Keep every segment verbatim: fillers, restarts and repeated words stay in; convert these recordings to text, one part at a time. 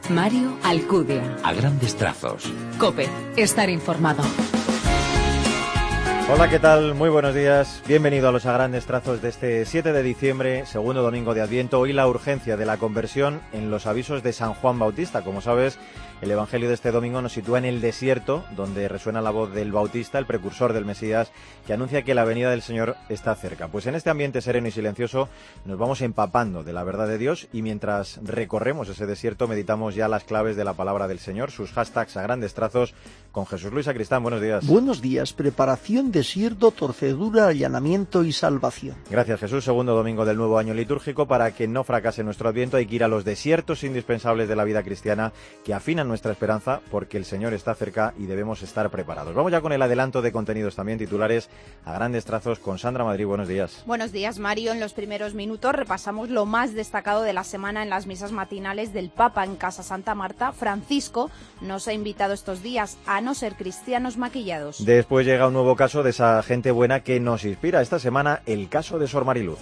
Mario Alcudia. A grandes trazos. COPE. Estar informado. Hola, ¿qué tal? Muy buenos días. Bienvenido a los A Grandes Trazos de este siete de diciembre, segundo domingo de Adviento. Hoy la urgencia de la conversión en los avisos de San Juan Bautista. Como sabes, el Evangelio de este domingo nos sitúa en el desierto, donde resuena la voz del Bautista, el precursor del Mesías, que anuncia que la venida del Señor está cerca. Pues en este ambiente sereno y silencioso nos vamos empapando de la verdad de Dios y mientras recorremos ese desierto meditamos ya las claves de la palabra del Señor, sus hashtags a grandes trazos, con Jesús Luis Sacristán. Buenos días. Buenos días. Preparación, desierto, torcedura, allanamiento y salvación. Gracias, Jesús. Segundo domingo del nuevo año litúrgico. Para que no fracase nuestro Adviento hay que ir a los desiertos indispensables de la vida cristiana que afinan nuestra esperanza, porque el Señor está cerca y debemos estar preparados. Vamos ya con el adelanto de contenidos también titulares a grandes trazos con Sandra Madrid. Buenos días. Buenos días, Mario. En los primeros minutos repasamos lo más destacado de la semana en las misas matinales del Papa en Casa Santa Marta. Francisco nos ha invitado estos días a no ser cristianos maquillados. Después llega un nuevo caso de esa gente buena que nos inspira esta semana, el caso de Sor Mariluz.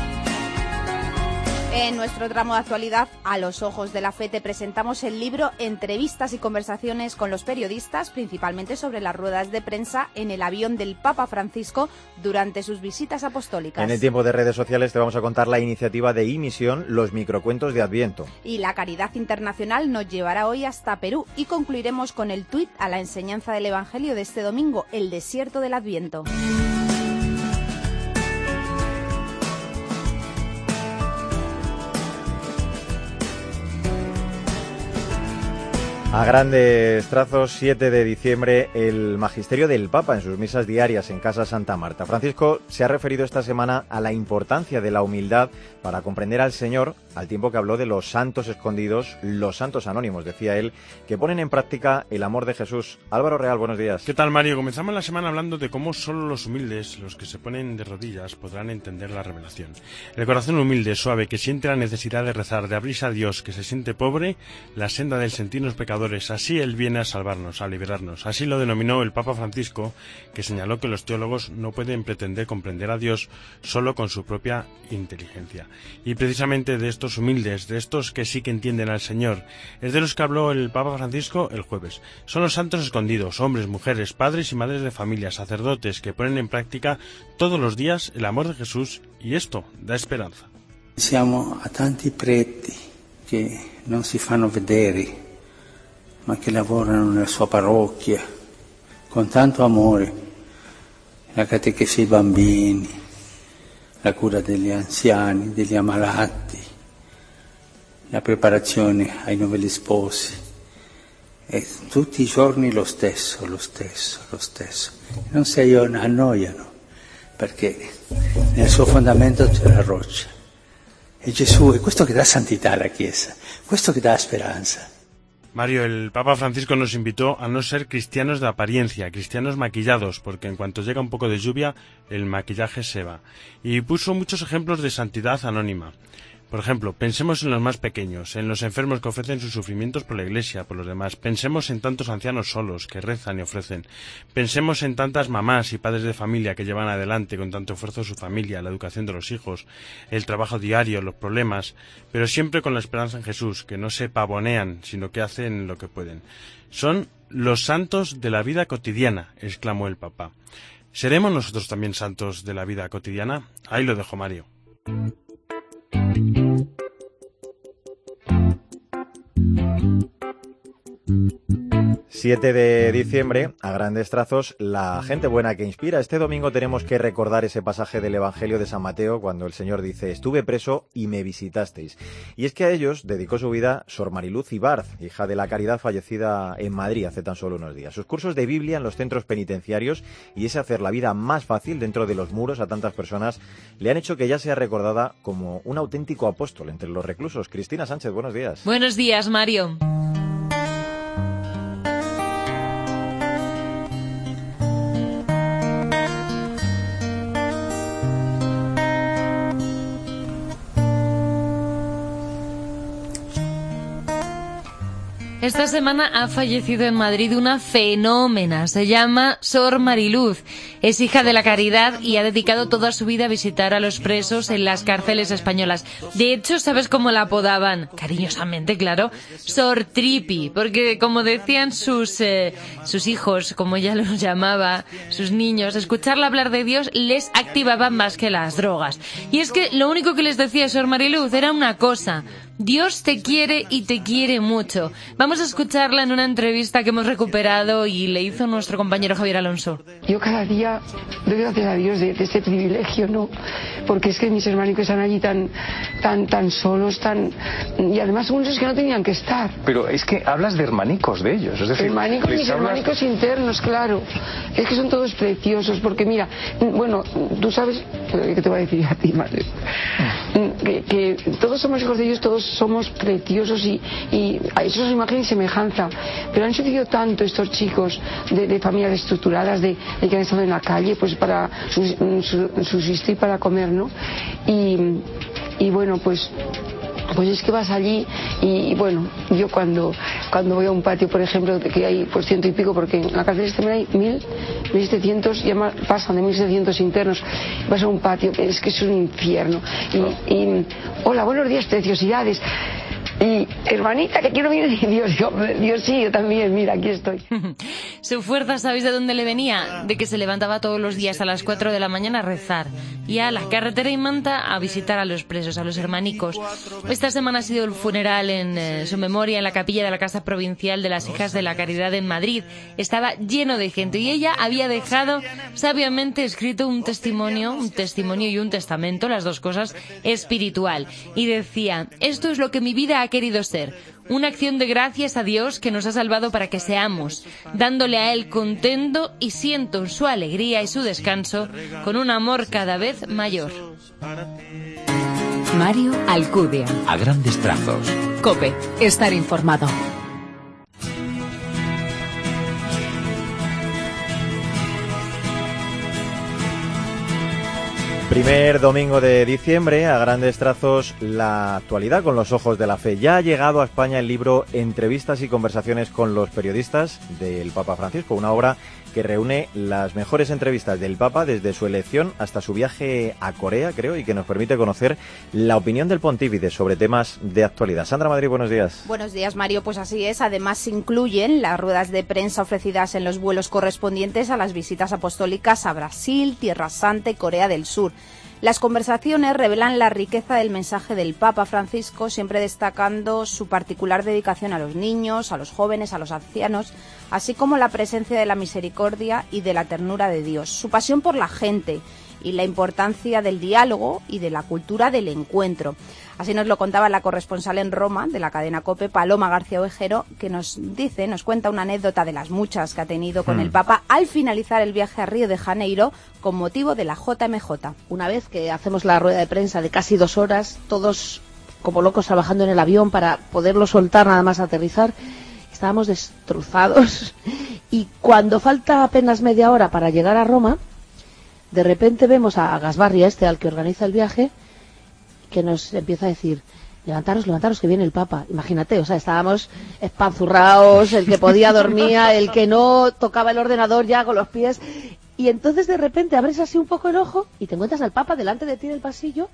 En nuestro tramo de actualidad, a los ojos de la fe, te presentamos el libro Entrevistas y conversaciones con los periodistas, principalmente sobre las ruedas de prensa en el avión del Papa Francisco durante sus visitas apostólicas. En el tiempo de redes sociales te vamos a contar la iniciativa de iMisión, los microcuentos de Adviento. Y la caridad internacional nos llevará hoy hasta Perú y concluiremos con el tuit a la enseñanza del Evangelio de este domingo, el desierto del Adviento. A grandes trazos, siete de diciembre, el magisterio del Papa en sus misas diarias en Casa Santa Marta. Francisco se ha referido esta semana a la importancia de la humildad para comprender al Señor, al tiempo que habló de los santos escondidos, los santos anónimos, decía él, que ponen en práctica el amor de Jesús. Álvaro Real, buenos días. ¿Qué tal, Mario? Comenzamos la semana hablando de cómo solo los humildes, los que se ponen de rodillas, podrán entender la revelación. El corazón humilde, suave, que siente la necesidad de rezar, de abrirse a Dios, que se siente pobre, la senda del sentirnos pecadores. Así Él viene a salvarnos, a liberarnos. Así lo denominó el Papa Francisco, que señaló que los teólogos no pueden pretender comprender a Dios solo con su propia inteligencia. Y precisamente de estos humildes, de estos que sí que entienden al Señor, es de los que habló el Papa Francisco el jueves. Son los santos escondidos, hombres, mujeres, padres y madres de familia, sacerdotes, que ponen en práctica todos los días el amor de Jesús, y esto da esperanza. Siamo a tanti preti che non si fanno vedere, ma che lavorano nella sua parrocchia con tanto amore, la catechesi ai bambini, la cura degli anziani, degli ammalati, la preparazione ai nuovi sposi, e tutti i giorni lo stesso, lo stesso, lo stesso. Non si annoiano, perché nel suo fondamento c'è la roccia. E Gesù, è questo che dà santità alla Chiesa, questo che dà speranza. Mario, el Papa Francisco nos invitó a no ser cristianos de apariencia, cristianos maquillados, porque en cuanto llega un poco de lluvia, el maquillaje se va. Y puso muchos ejemplos de santidad anónima. Por ejemplo, pensemos en los más pequeños, en los enfermos que ofrecen sus sufrimientos por la Iglesia, por los demás. Pensemos en tantos ancianos solos que rezan y ofrecen. Pensemos en tantas mamás y padres de familia que llevan adelante con tanto esfuerzo su familia, la educación de los hijos, el trabajo diario, los problemas, pero siempre con la esperanza en Jesús, que no se pavonean, sino que hacen lo que pueden. Son los santos de la vida cotidiana, exclamó el Papa. ¿Seremos nosotros también santos de la vida cotidiana? Ahí lo dejo, Mario. siete de diciembre, a grandes trazos, la gente buena que inspira. Este domingo tenemos que recordar ese pasaje del Evangelio de San Mateo cuando el Señor dice: estuve preso y me visitasteis. Y es que a ellos dedicó su vida Sor Mariluz Ibárz, hija de la Caridad, fallecida en Madrid hace tan solo unos días. Sus cursos de Biblia en los centros penitenciarios y ese hacer la vida más fácil dentro de los muros a tantas personas le han hecho que ella sea recordada como un auténtico apóstol entre los reclusos. Cristina Sánchez, buenos días. Buenos días, Mario. Esta semana ha fallecido en Madrid una fenómena, se llama Sor Mariluz. Es hija de la Caridad y ha dedicado toda su vida a visitar a los presos en las cárceles españolas. De hecho, ¿sabes cómo la apodaban? Cariñosamente, claro, Sor Tripi, porque como decían sus, eh, sus hijos, como ella los llamaba, sus niños, escucharla hablar de Dios les activaba más que las drogas. Y es que lo único que les decía Sor Mariluz era una cosa: Dios te quiere y te quiere mucho. Vamos a escucharla en una entrevista que hemos recuperado y le hizo nuestro compañero Javier Alonso. Yo cada día doy gracias a Dios de, de ese privilegio, ¿no? Porque es que mis hermanos están allí tan, tan, tan solos, tan... Y además unos que no tenían que estar. Pero es que hablas de hermanicos de ellos, es decir... Hermanicos, mis hablas... hermanicos internos, claro. Es que son todos preciosos, porque mira, bueno, tú sabes, ¿qué te voy a decir a ti, madre? Que, que todos somos hijos de ellos, todos somos preciosos y, y eso es imagen y semejanza, pero han sufrido tanto estos chicos de, de familias estructuradas, de, de que han estado en la calle pues para subsistir, para comer, ¿no? Y, y bueno, pues pues es que vas allí y, y bueno, yo cuando cuando voy a un patio, por ejemplo, que hay pues ciento y pico, porque en la cárcel este hay mil, mil setecientos, ya más, pasan de mil setecientos internos, vas a un patio, es que es un infierno. Y, y hola, buenos días, preciosidades. Y hermanita, que quiero venir, y Dios, yo, Dios sí, yo también, mira, aquí estoy. Su fuerza, ¿sabéis de dónde le venía? De que se levantaba todos los días a las cuatro de la mañana a rezar y a la carretera y Manta a visitar a los presos, a los hermanicos. Esta semana ha sido el funeral en eh, su memoria en la capilla de la Casa Provincial de las Hijas de la Caridad en Madrid. Estaba lleno de gente y ella había dejado sabiamente escrito un testimonio, un testimonio y un testamento, las dos cosas, espiritual. Y decía: esto es lo que mi vida ha querido ser, una acción de gracias a Dios que nos ha salvado para que seamos, dándole a Él contento y siento su alegría y su descanso con un amor cada vez mayor. Mario Alcudia. A grandes trazos. COPE. Estar informado. Primer domingo de diciembre, a grandes trazos, la actualidad con los ojos de la fe. Ya ha llegado a España el libro Entrevistas y conversaciones con los periodistas del Papa Francisco, una obra que reúne las mejores entrevistas del Papa desde su elección hasta su viaje a Corea, creo, y que nos permite conocer la opinión del pontífice sobre temas de actualidad. Sandra Madrid, buenos días. Buenos días, Mario. Pues así es. Además, se incluyen las ruedas de prensa ofrecidas en los vuelos correspondientes a las visitas apostólicas a Brasil, Tierra Santa y Corea del Sur. Las conversaciones revelan la riqueza del mensaje del Papa Francisco, siempre destacando su particular dedicación a los niños, a los jóvenes, a los ancianos, así como la presencia de la misericordia y de la ternura de Dios, su pasión por la gente y la importancia del diálogo y de la cultura del encuentro. Así nos lo contaba la corresponsal en Roma de la cadena COPE, Paloma García Ovejero, que nos dice, nos cuenta una anécdota de las muchas que ha tenido con mm. el Papa al finalizar el viaje a Río de Janeiro con motivo de la J M J. Una vez que hacemos la rueda de prensa de casi dos horas, todos como locos trabajando en el avión para poderlo soltar nada más aterrizar, estábamos destrozados y cuando falta apenas media hora para llegar a Roma, de repente vemos a Gasbarri, este al que organiza el viaje, que nos empieza a decir: levantaros, levantaros, que viene el Papa. Imagínate, o sea, estábamos espanzurrados, el que podía dormía, el que no tocaba el ordenador ya con los pies. Y entonces de repente abres así un poco el ojo y te encuentras al Papa delante de ti en el pasillo,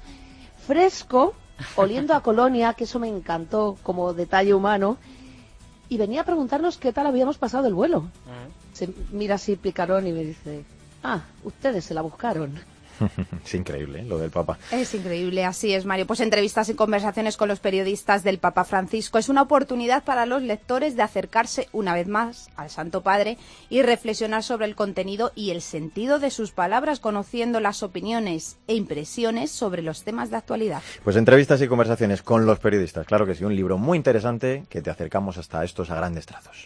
fresco, oliendo a colonia, que eso me encantó como detalle humano, y venía a preguntarnos qué tal habíamos pasado el vuelo. Se mira así picarón y me dice: ah, ustedes se la buscaron. Es increíble, ¿eh?, lo del Papa. Es increíble, así es, Mario. Pues entrevistas y conversaciones con los periodistas del Papa Francisco es una oportunidad para los lectores de acercarse una vez más al Santo Padre y reflexionar sobre el contenido y el sentido de sus palabras, conociendo las opiniones e impresiones sobre los temas de actualidad. Pues entrevistas y conversaciones con los periodistas, claro que sí, un libro muy interesante que te acercamos hasta estos a grandes trazos.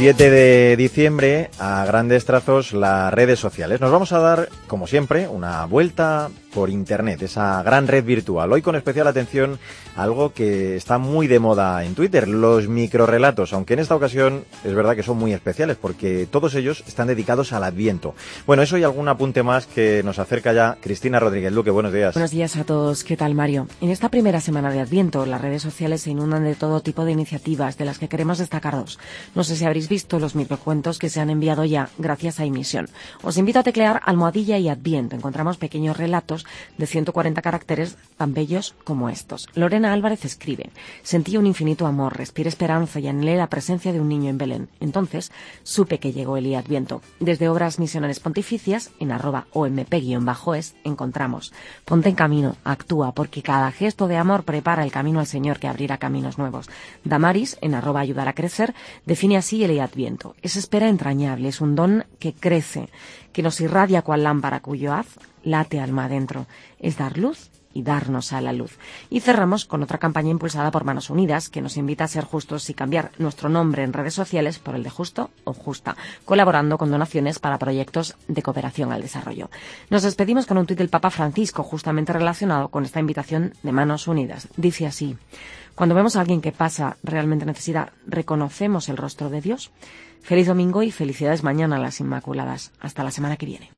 siete de diciembre, a grandes trazos, las redes sociales. Nos vamos a dar, como siempre, una vuelta por Internet, esa gran red virtual. Hoy con especial atención a algo que está muy de moda en Twitter, los microrrelatos, aunque en esta ocasión es verdad que son muy especiales porque todos ellos están dedicados al Adviento. Bueno, eso y algún apunte más que nos acerca ya Cristina Rodríguez Luque. Buenos días. Buenos días a todos. ¿Qué tal, Mario? En esta primera semana de Adviento, las redes sociales se inundan de todo tipo de iniciativas, de las que queremos destacar dos. No sé si habréis visto los microcuentos que se han enviado ya gracias a Emisión. Os invito a teclear almohadilla y Adviento. Encontramos pequeños relatos de ciento cuarenta caracteres tan bellos como estos. Lorena Álvarez escribe: sentí un infinito amor, respiré esperanza y anhelé la presencia de un niño en Belén. Entonces supe que llegó el Adviento. Desde Obras Misionales Pontificias, en arroba omp-es, encontramos: ponte en camino, actúa, porque cada gesto de amor prepara el camino al Señor que abrirá caminos nuevos. Damaris, en arroba ayudar a crecer, define así el Adviento: es espera entrañable, es un don que crece, que nos irradia cual lámpara cuyo haz late alma adentro, es dar luz y darnos a la luz. Y cerramos con otra campaña impulsada por Manos Unidas que nos invita a ser justos y cambiar nuestro nombre en redes sociales por el de Justo o Justa, colaborando con donaciones para proyectos de cooperación al desarrollo. Nos despedimos con un tuit del Papa Francisco justamente relacionado con esta invitación de Manos Unidas. Dice así: cuando vemos a alguien que pasa realmente necesidad, ¿reconocemos el rostro de Dios? Feliz domingo y felicidades mañana a las Inmaculadas. Hasta la semana que viene.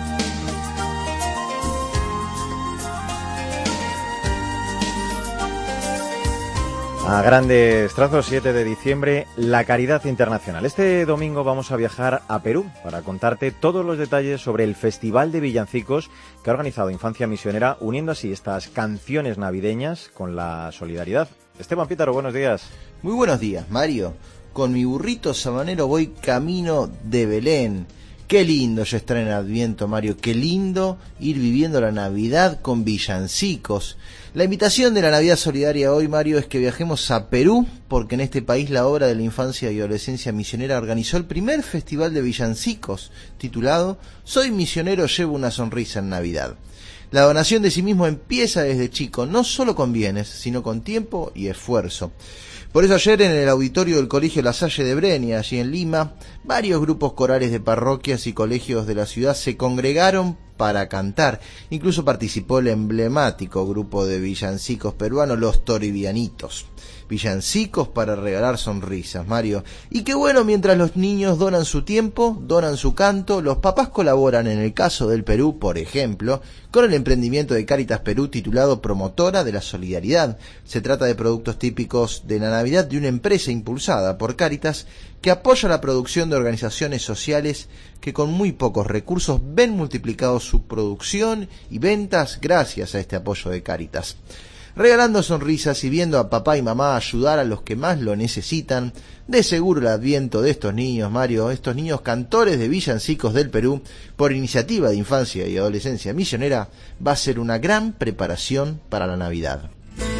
A grandes trazos, siete de diciembre, la caridad internacional. Este domingo vamos a viajar a Perú para contarte todos los detalles sobre el Festival de Villancicos que ha organizado Infancia Misionera, uniendo así estas canciones navideñas con la solidaridad. Esteban Pítaro, buenos días. Muy buenos días, Mario. Con mi burrito sabanero voy camino de Belén. Qué lindo ya estar en Adviento, Mario, qué lindo ir viviendo la Navidad con villancicos. La invitación de la Navidad Solidaria hoy, Mario, es que viajemos a Perú, porque en este país la obra de la Infancia y Adolescencia Misionera organizó el primer festival de villancicos, titulado Soy misionero, llevo una sonrisa en Navidad. La donación de sí mismo empieza desde chico, no solo con bienes, sino con tiempo y esfuerzo. Por eso ayer en el auditorio del Colegio La Salle de Breña, allí en Lima, varios grupos corales de parroquias y colegios de la ciudad se congregaron para cantar. Incluso participó el emblemático grupo de villancicos peruanos, los Toribianitos. Villancicos para regalar sonrisas, Mario. Y qué bueno, mientras los niños donan su tiempo, donan su canto, los papás colaboran, en el caso del Perú, por ejemplo, con el emprendimiento de Cáritas Perú titulado Promotora de la Solidaridad. Se trata de productos típicos de la Navidad de una empresa impulsada por Cáritas que apoya la producción de organizaciones sociales que con muy pocos recursos ven multiplicados su producción y ventas gracias a este apoyo de Cáritas. Regalando sonrisas y viendo a papá y mamá ayudar a los que más lo necesitan, de seguro el Adviento de estos niños, Mario, estos niños cantores de villancicos del Perú, por iniciativa de Infancia y Adolescencia Misionera, va a ser una gran preparación para la Navidad.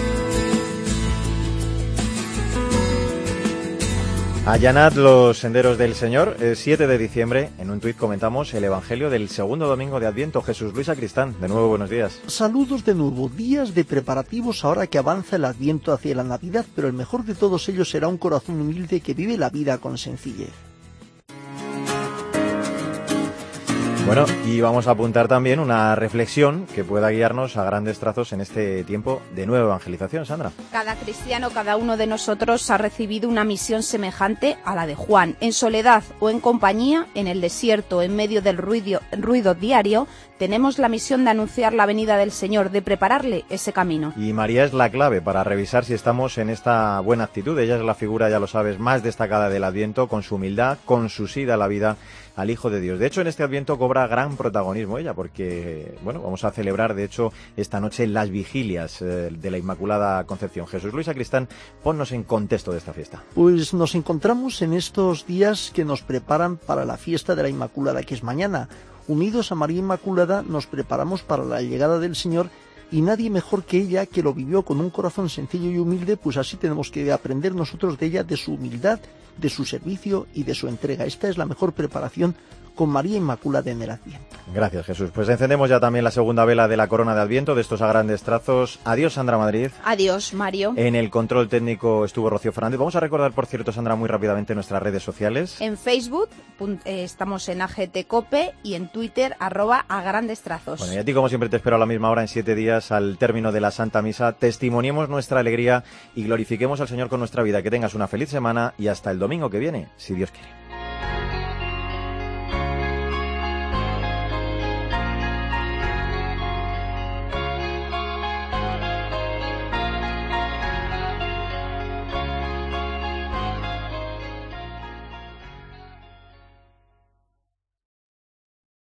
Allanad los senderos del Señor. El siete de diciembre, en un tuit comentamos el Evangelio del segundo domingo de Adviento. Jesús Luis Sacristán, de nuevo buenos días. Saludos de nuevo, días de preparativos ahora que avanza el Adviento hacia la Navidad, pero el mejor de todos ellos será un corazón humilde que vive la vida con sencillez. Bueno, y vamos a apuntar también una reflexión que pueda guiarnos a grandes trazos en este tiempo de nueva evangelización, Sandra. Cada cristiano, cada uno de nosotros ha recibido una misión semejante a la de Juan. En soledad o en compañía, en el desierto, en medio del ruido, ruido diario, tenemos la misión de anunciar la venida del Señor, de prepararle ese camino. Y María es la clave para revisar si estamos en esta buena actitud. Ella es la figura, ya lo sabes, más destacada del Adviento, con su humildad, con su sida a la vida al Hijo de Dios. De hecho, en este Adviento cobra gran protagonismo ella, porque, bueno, vamos a celebrar, de hecho, esta noche las vigilias eh, de la Inmaculada Concepción. Jesús Luis Sacristán, ponnos en contexto de esta fiesta. Pues nos encontramos en estos días que nos preparan para la fiesta de la Inmaculada, que es mañana. Unidos a María Inmaculada, nos preparamos para la llegada del Señor, y nadie mejor que ella, que lo vivió con un corazón sencillo y humilde, pues así tenemos que aprender nosotros de ella, de su humildad de su servicio y de su entrega. Esta es la mejor preparación con María Inmaculada en el Adviento. Gracias, Jesús. Pues encendemos ya también la segunda vela de la corona de Adviento, de estos a grandes trazos. Adiós, Sandra Madrid. Adiós, Mario. En el control técnico estuvo Rocío Fernández. Vamos a recordar, por cierto, Sandra, muy rápidamente nuestras redes sociales. En Facebook eh, estamos en A G T Cope y en Twitter, arroba a grandes trazos. Bueno, y a ti, como siempre, te espero a la misma hora en siete días, al término de la Santa Misa. Testimoniemos nuestra alegría y glorifiquemos al Señor con nuestra vida. Que tengas una feliz semana y hasta el domingo que viene, si Dios quiere.